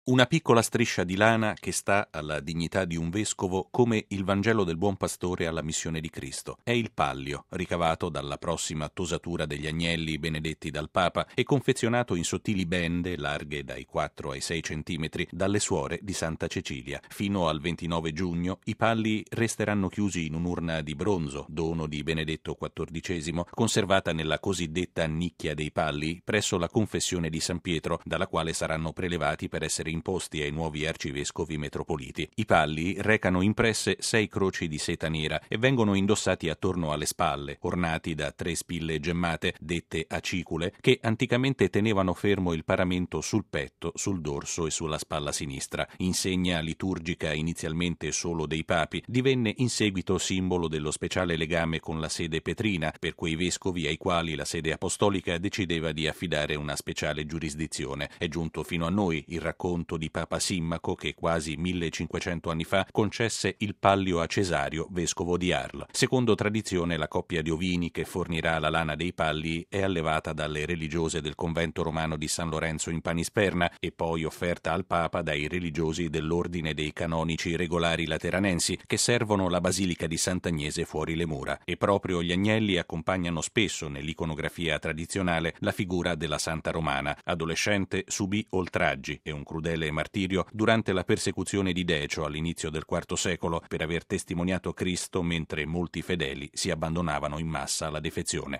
Una piccola striscia di lana che sta alla dignità di un vescovo come il Vangelo del Buon Pastore alla missione di Cristo. È il pallio, ricavato dalla prossima tosatura degli agnelli benedetti dal Papa e confezionato in sottili bende larghe dai 4 ai 6 centimetri dalle suore di Santa Cecilia. Fino al 29 giugno i palli resteranno chiusi in un'urna di bronzo, dono di Benedetto XIV, conservata nella cosiddetta nicchia dei palli presso la confessione di San Pietro, dalla quale saranno prelevati per essere imposti ai nuovi arcivescovi metropoliti. I palli recano impresse 6 croci di seta nera e vengono indossati attorno alle spalle, ornati da 3 spille gemmate, dette acicule, che anticamente tenevano fermo il paramento sul petto, sul dorso e sulla spalla sinistra. Insegna liturgica inizialmente solo dei papi, divenne in seguito simbolo dello speciale legame con la sede petrina per quei vescovi ai quali la sede apostolica decideva di affidare una speciale giurisdizione. È giunto fino a noi il racconto di Papa Simmaco che quasi 1500 anni fa concesse il pallio a Cesario, vescovo di Arles. Secondo tradizione, la coppia di ovini che fornirà la lana dei palli è allevata dalle religiose del convento romano di San Lorenzo in Panisperna e poi offerta al Papa dai religiosi dell'ordine dei canonici regolari lateranensi che servono la basilica di Sant'Agnese fuori le mura. E proprio gli agnelli accompagnano spesso nell'iconografia tradizionale la figura della Santa Romana. Adolescente subì oltraggi e un crudele martirio durante la persecuzione di Decio all'inizio del IV secolo per aver testimoniato Cristo mentre molti fedeli si abbandonavano in massa alla defezione.